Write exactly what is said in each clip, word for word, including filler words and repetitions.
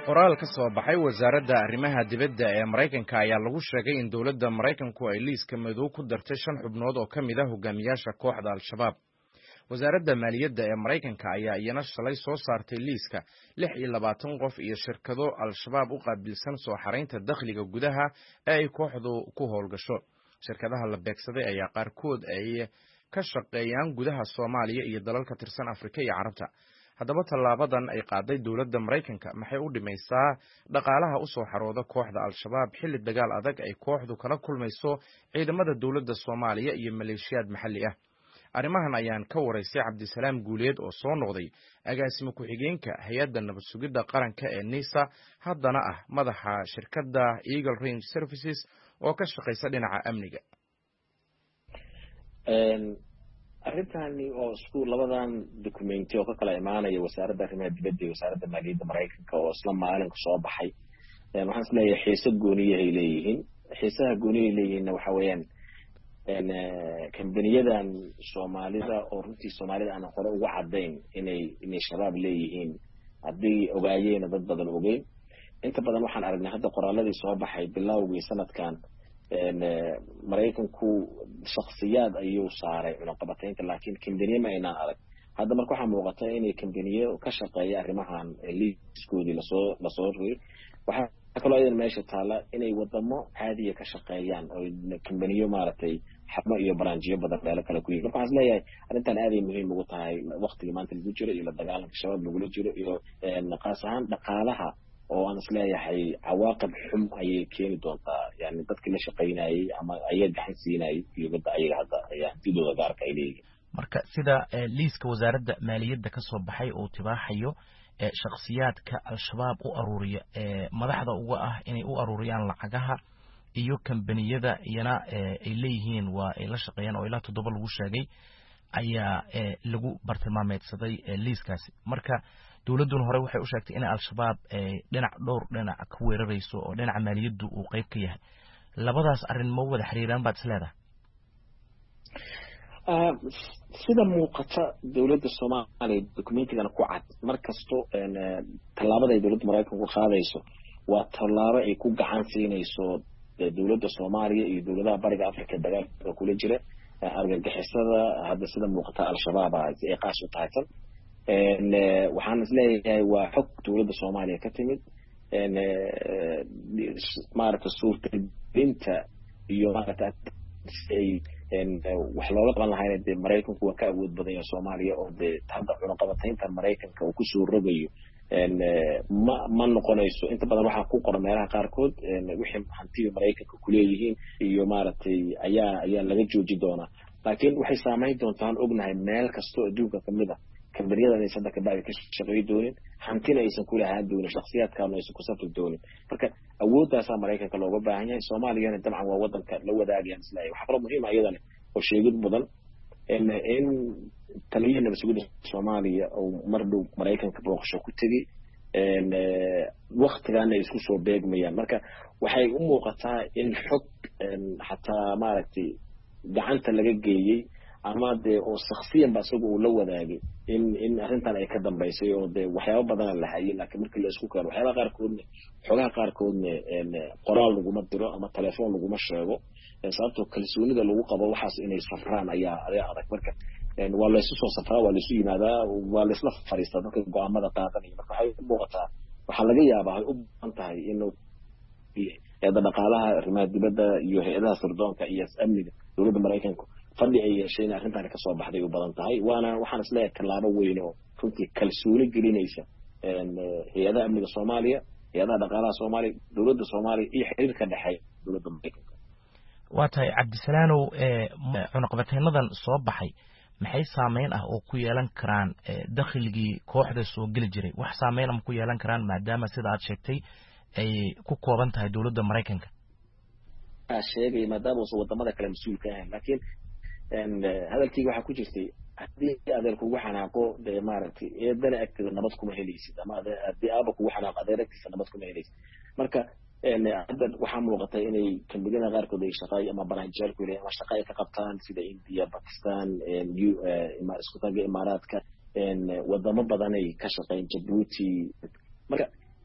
qoraal ka soo baxay wasaaradda arrimaha dibadda ee Mareykanka ayaa lagu sheegay in dowladda Mareykanku ay liiska madow ku dartay shan xubnood oo ka mid ah hogaamiyaasha kooxda Al-Shabaab. wasaaradda maaliyadda ee Mareykanka ayaa iyana shalay soo saartay liiska lix iyo labaatan qof iyo shirkado Al-Shabaab u qaabilsan soo xareynta dakhliga gudaha ee ay kooxdu ku howlgasho. shirkadaha la beegsaday ayaa qaarkood ay ka shaqeeyaan gudaha Soomaaliya iyo dalal ka tirsan Afrika iyo Carabta. haddaba tallaabadan ay qaaday dowladda Mareykanka maxay u dhimaysaa dhaqaalaha u soo xarooda kooxda Al-Shabaab xilli dagaal adag ay kooxdu kala kulmayso ciidamada dowladda Soomaaliya iyo maleeshiyaad maxalli ah. arrimahan ayaan ka waraysay Cabdisalaam Guuleed oo soo noqday agaasimo ku-xigeenka hay'adda nabad sugidda qaranka ee NISA haddana ah madaxa shirkadda Eagle Range Services oo ka shaqeysa dhinaca amniga. arintani oo isku labadan documenti oo ka kala imaanaya wasaaradda arrimaha dibadda iyo wasaaradda maaliyadda Mareykanka oo isla maalin ka soo baxay waxaan isleeyahay xiisad gooniye ay leeyihiin xiisaha gooniye leeyihiin waxa weeyaan in kambaniyada Soomaalida oo runtii Soomaalida aan hore uga cadeyn inay inay shabaab leeyihiin hadii ogaayeen dad badan ogeyn inta badan waxaan aragnay hadda qoraaladii soo baxay bilowgii sanadkan in Mareykanku shakhsiyaad ayuu saaray cunaqabataynta laakiin kambaniye ma ayna arag hadda marka waxa muuqata inay kambaniye ka shaqeeya arrimahan liiskoodii la soo la soo riyay waxa kaloo ay meesha taala inay wadamo caadiya ka shaqeeyaan oo kambaniye maartay xarmo iyo baraanjiyo badan meel kale ku yihiin waxaan leeyahay arrintan aad ay muhiim ugu tahay waqtiga maanta lagu jiro iyo la dagaalanka shabaab lagu jiro iyo naqaas ahaan dhaqaalaha oo aan isleeyahay cawaaqib xum ayay keeni doontaa yani dadkii la shaqeynayay ama ayaga gacan siinayay iyo dadka ayaga hadda ayaa sidoo gaarka ay leeyihiin marka sida liiska wasaaradda maaliyadda ka soo baxay oo tibaaxayo shakhsiyaadka Al-Shabaab u aruuriya madaxda uga ah inay u aruuriyaan lacagaha iyo kambaniyada iyana ay leeyihiin waa ay la shaqeeyaan oo ilaa toddoba lagu sheegay ayaa lagu bartilmaameedsaday liiskaasi marka dowladuna hore waxay u sheegtay in Al-Shabaab ay dhinac dhowr dhinac ka weerarayso oo dhinaca maaliyaddu uu qayb ka yahay labadaas arrin ma wada xiriiraan baad isleedahay ah sida muuqata dowladda Soomaaliya documentigan ku cad markasto tallaabada ay dowladda Mareykanku ku qaadayso waa tallaabo ay ku gacan siinayso dowladda Soomaaliya iyo dowladaha bariga Afrika dagaalka kula jira argagixisada hadda sida muuqata Al-Shabaab ay qaas u tahay ان waxaan isleeyahay waa xog dowladda Soomaaliya ka timid in maarta suurtagelinta iyo maarta ay in wax looga qaban lahayn ee Mareykanku waa ka awood badan yahay Soomaaliya oo hadda cunaqabataynta Mareykanka uu ku soo rogayo in ma ma noqonayso inta badan waxa ku qoran meelaha qaarkood wixii hantiga Mareykanka ku leeyihiin iyo maartay ayaa ayaa laga jooji doonaa laakiin waxay saameyn doontaan ognahay meel kasto adduunka kamid ah kambaniyada ay sadaka baa ka shaqeey dooneen hantina aysan ku lahaan doonin shakhsiyaadka aysan ku safri doonin marka awooddaas Mareykanka looga baahan yahay Soomaaliyana dabcan waa wadanka la wadaagayaan islaahay waxa kale muhiim ah iyadana oo sheegid mudan in in taliyaha nabad sugidda Soomaaliya oo mardow Mareykanka booqasho ku tagay in waqtigan ay isku soo beegmayaan marka waxay u muuqataa in xog hatta maaragtay gacanta laga geeyay ama de oo shakhsiyan ba isagu uu la wadaagay in in arrintan ay ka dambeysay oo de waxyaabo badan la hayay laakiin markii la isku karo waxyaabo qaar koodna xogaha qaar koodna qoraal lagu ma diro ama telefoon lagu ma sheego sababtoo kalsoonida lagu qabo waxaas inay safraan ayaa adag marka waa la isu soo safraa waa la isu yimaadaa waa la isla fariistaa dadka go'aamada qaadanaya marka waxay u muuqataa waxa laga yaabaa u baahan tahay inuu hay'adda dhaqaalaha arrimaha dibadda iyo hay'adaha sirdoonka iyo amniga dowladda Mareykanka fadhi ay yeesheen arrintan ka soo baxday u badan tahay waana waxaan isleeyahay tallaabo weyn oo runtii kalsooni gelinaysa hay'adaha amniga Soomaaliya hay'adaha dhaqaalaha Soomaaliya dowladda Soomaaliya iyo xiriirka dhaxay dowladda Mareykanka waa tahay Cabdisalaanow cunaqabataynadan soo baxay maxay saameyn ah oo ku yeelan karaan dakhligii kooxda soo gali jiray wax saameyn ah ku yeelan karaan maadaama sida aad sheegtay ay ku kooban tahay dowladda Mareykanka sheegay maadaama uu wadamada kale mas'uul ka yahay laakiin ان hadalkii waxa ku jirtay hadii adeerku ugu xanaaqo de maaragtay eedana agtida nabad kuma helaysid ama hadii aaba ku xanaaqo adeerkiisa nabad kuma helaysid marka in hadda waxa muuqata inay kambaniyada qaarkood ay shaqay ama baraanjeel ku leeyahay ama shaqay ka qabtaan sida India Pakistan iyo isku taga Imaaraadka in wadamo badan ay ka shaqeeyaan Djibouti marka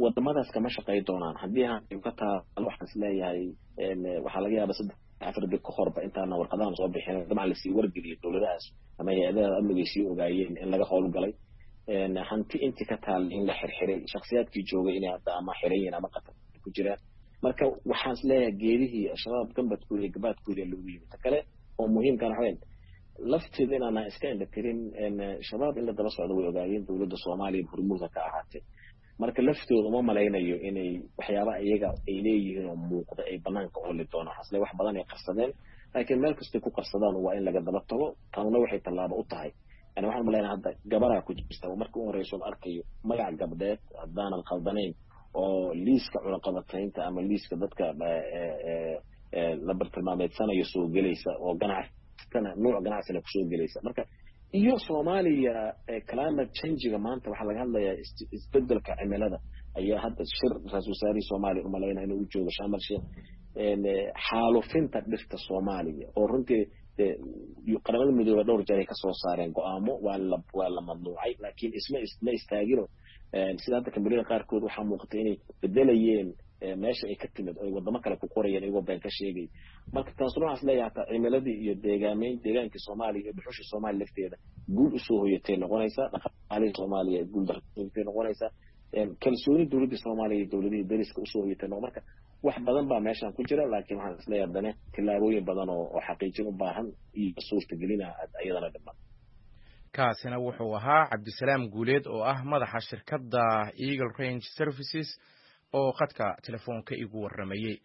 wadamadaas kama shaqay doonaan haddii aan ka taalo waxaan isleeyahay waxaa laga yaabaa saddex afar bil ka horba intaana warqadahan soo bixin dabcan lasii wargeliyay dowladahaas ama hay-adaha amniga sii ogaayeen in laga howlgalay hanti intii ka taal in la xirxiray shakhsiyaadkii joogay inay hadda ama xiran yihiin ama qatar ku jiraan marka waxaan isleeyahay geedihii shabaab gambadkooda iyo gabaadkooda loogu yimid ta kale oo muhiimkan waxweyn lafteeda inaana iska indhatirin shabaab in la daba socdo way ogaayeen dowladda soomaaliya hormuudka ka ahaatee marka laftooda uma malaynayo inay waxyaaba iyaga ay leeyihiin oo muuqda ay banaanka oli doonaan hasle wax badan ay qarsadeen laakiin meel kastay ku qarsadaan waa in laga daba tago tanna waxay tallaabo u tahay yani waxaan malaynaha hadda gabaraa ku jirta oo marka u horeyso la arkayo magac gabdheed haddaanan khaldanayn oo liiska cunaqabataynta ama liiska dadka la bartilmaameedsanayo soo gelaysa oo ganacsana nuuc ganacsina kusoo gelaysa marka iyo Soomaaliya climate change-ga maanta waxa laga hadlayaa isbedelka cimilada ayaa hadda shir ra'iisul wasaaraha Soomaaliya u maleynaya inuu joogo Sharm el-Sheikh een xaalufinta dhirta Soomaaliya oo runtii qaramada midoobay dhowr jeer ay ka soo saareen go'aamo waa la waa la mamnuucay laakiin isma isma istaagino sida hadda kambalida qaarkood waxa muuqata inay bedelayeen meesha ay ka timid oo wadamo kale ku qorayeen iyagoo been ka sheegay marka taasuna waxaa leeyahay cimiladii iyo deegaameyn deegaanka Soomaaliya iyo dhuxusha Soomaaliya lafteeda guul u soo hoyatay noqonaysa dhaqaalaha Soomaaliya guul dartay noqonaysa kalsooni dawladda Soomaaliya iyo dawladda dariska u soo hoyatay marka wax badan baa meeshan ku jira laakiin waxaan isleeyahay dane tilaabooyin badan oo xaqiijin u baahan iyo suurtagelina ayadana dhiman kaasina wuxuu ahaa Cabdisalaam Guuleed oo ah madaxa shirkadda Eagle Range Services oo qadka telefoonka igu waramayay